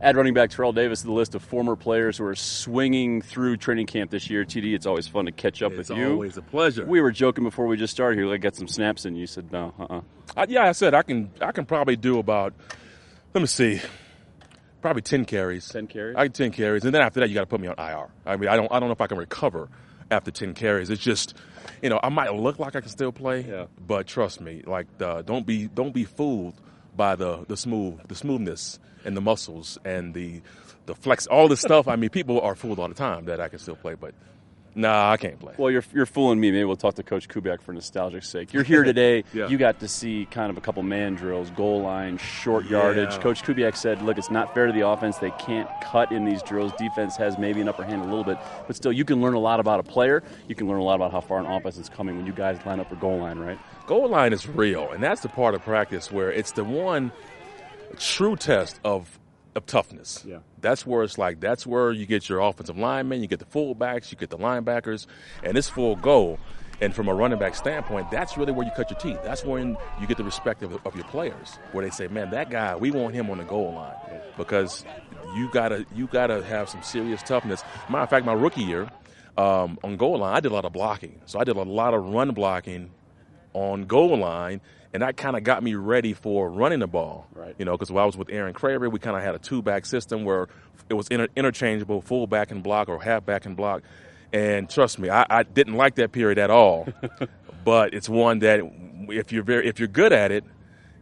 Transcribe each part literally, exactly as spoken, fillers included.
Add running back Terrell Davis to the list of former players who are swinging through training camp this year. T D, it's always fun to catch up it's with you. It's always a pleasure. We were joking before we just started here. Like, get some snaps in. You said no. Uh-uh. Uh, yeah, I said I can. I can probably do about. Let me see. Probably ten carries. Ten carries. I ten carries, and then after that, you got to put me on I R. I mean, I don't. I don't know if I can recover after ten carries. It's just, you know, I might look like I can still play, yeah. but trust me, like, uh, don't be don't be fooled by the the smooth the smoothness and the muscles and the the flex, all this stuff. I mean, people are fooled all the time that I can still play, but nah, I can't play. Well, you're you're fooling me. Maybe we'll talk to Coach Kubiak for nostalgic sake. You're here today. yeah. You got to see kind of a couple man drills, goal line, short yeah. yardage. Coach Kubiak said, look, it's not fair to the offense. They can't cut in these drills. Defense has maybe an upper hand a little bit, but still, you can learn a lot about a player. You can learn a lot about how far an offense is coming when you guys line up for goal line, right? Goal line is real, and that's the part of practice where it's the one true test of of toughness. Yeah. That's where it's like, that's where you get your offensive linemen, you get the fullbacks, you get the linebackers, and it's full go. And from a running back standpoint, that's really where you cut your teeth. That's when you get the respect of, of your players, where they say, man, that guy, we want him on the goal line. Yeah. Because you gotta you gotta have some serious toughness. Matter of fact, my rookie year, um, on goal line, I did a lot of blocking. So I did a lot of run blocking on goal line, and that kind of got me ready for running the ball. Right. You know, because while I was with Aaron Craver, we kind of had a two-back system where it was inter- interchangeable, full-back and block or half-back and block. And trust me, I, I didn't like that period at all. But it's one that if you're very if you're good at it,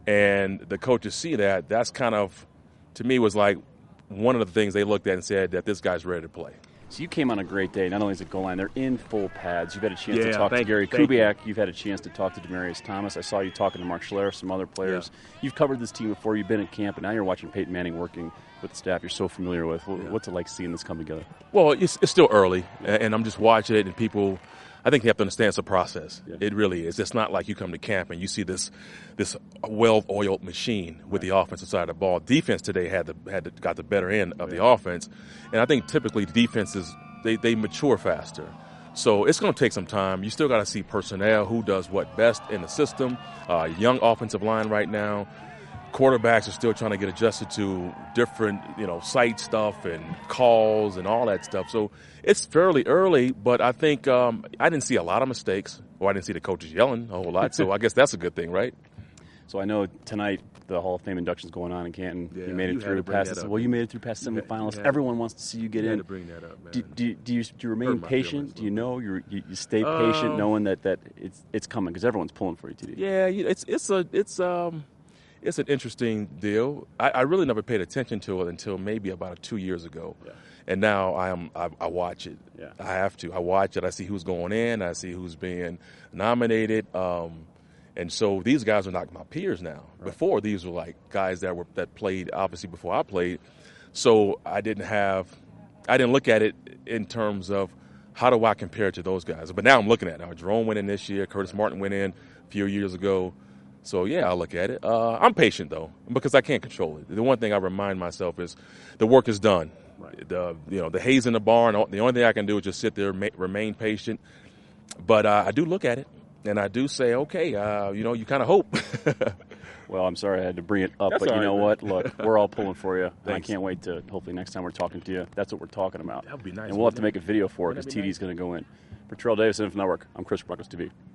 and the coaches see that, that's kind of, to me, was like one of the things they looked at and said that this guy's ready to play. So you came on a great day. Not only is it goal line, they're in full pads. You've had a chance yeah, to talk to Gary you, Kubiak. you. You've had a chance to talk to Demaryius Thomas. I saw you talking to Mark Schler, some other players. Yeah. You've covered this team before. You've been at camp, and now you're watching Peyton Manning working with the staff you're so familiar with. Yeah. What's it like seeing this come together? Well, it's, it's still early, and I'm just watching it, and people, I think they have to understand it's a process. Yeah. It really is. It's not like you come to camp and you see this this well-oiled machine with right. the offensive side of the ball. Defense today had the, had the, got the better end of right. the offense, and I think typically defenses, they, they mature faster. So it's going to take some time. You still got to see personnel, who does what best in the system. Uh, young offensive line right now. Quarterbacks are still trying to get adjusted to different, you know, site stuff and calls and all that stuff. So it's fairly early, but I think um, I didn't see a lot of mistakes, or I didn't see the coaches yelling a whole lot. So I guess that's a good thing, right? So I know tonight the Hall of Fame induction is going on in Canton. Yeah, you made it you through past this. Well, you made it through past semifinals. You Everyone wants to see you get you in. Had to bring that up, man. Do, do, do you do you remain patient? Do you know you you stay um, patient, knowing that, that it's it's coming because everyone's pulling for you, T D? Yeah, it's it's a it's um. It's an interesting deal. I, I really never paid attention to it until maybe about two years ago, yeah. and now I am I, I watch it. Yeah. I have to. I watch it. I see who's going in. I see who's being nominated. Um, and so these guys are not my peers now. Right. Before, these were like guys that were that played obviously before I played. So I didn't have, I didn't look at it in terms of how do I compare to those guys. But now I'm looking at it. Now Jerome went in this year. Curtis Martin went in a few years ago. So, yeah, I'll look at it. Uh, I'm patient, though, because I can't control it. The one thing I remind myself is the work is done. Right. The you know the hay's in the barn. The only thing I can do is just sit there, ma- remain patient. But uh, I do look at it, and I do say, okay, uh, you know, you kind of hope. Well, I'm sorry I had to bring it up, That's but you right, know man. what? Look, we're all pulling for you. And I Thanks. can't wait to hopefully next time we're talking to you, that's what we're talking about. That would be nice. And we'll have to make a video for it because That'd T be D's nice. going to go in. For Terrell Davis, N F L Network, I'm Chris Broncos T V.